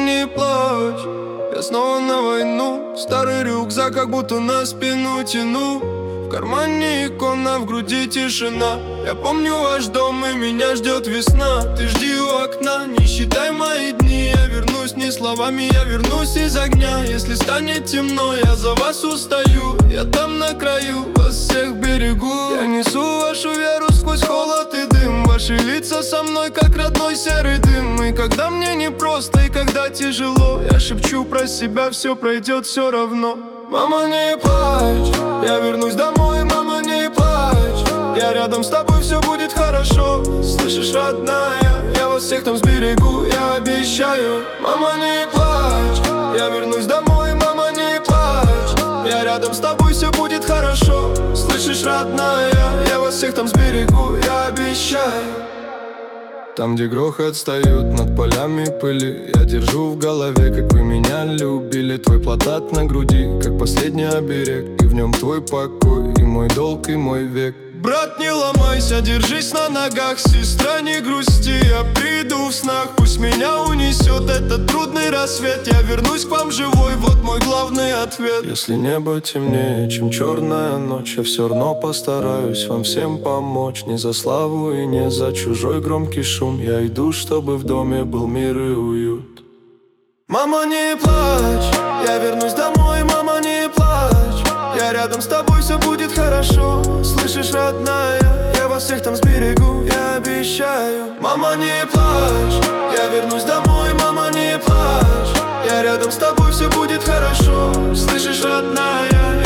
не плачь, я снова на войну. Старый рюкзак как будто на спину тяну. В кармане икона, в груди тишина. Я помню ваш дом, и меня ждет весна. Ты жди у окна, не считай мои дни. Я вернусь не словами, я вернусь из огня. Если станет темно, я за вас устаю. Я там на краю, вас всех берегу. Я несу вашу веру сквозь холод и дым. Ваши лица со мной, как родной серый дым. И когда мне непросто, и когда тяжело, я шепчу про себя, все пройдет все равно. Мама, не плачь, я вернусь домой, мама, не плачь. Я рядом с тобой, все будет хорошо. Слышишь, родная, я вас всех там сберегу, я обещаю. Мама, не плачь, я вернусь домой, мама, не плачь. Я рядом с тобой, все будет хорошо. Слышишь, родная, я вас всех там сберегу, я обещаю. Там, где грохот встает над полями пыли, я держу в голове, как вы меня любили. Твой платат на груди, как последний оберег. И в нем твой покой, и мой долг, и мой век. Брат, не ломайся, держись на ногах. Сестра, не грусти, я приду в снах. Пусть меня унесет этот трудный рассвет. Я вернусь к вам живой, вот мой главный ответ. Если небо темнее, чем черная ночь, я все равно постараюсь вам всем помочь. Не за славу и не за чужой громкий шум. Я иду, чтобы в доме был мир и уют. Мама, не плачь, я вернусь домой, мама, не плачь. Я рядом с тобой, все будет хорошо. Слышишь, родная, я вас всех там сберегу, я обещаю. Мама, не плачь, я вернусь домой, мама, не плачь. Я рядом с тобой, все будет хорошо. Слышишь, родная,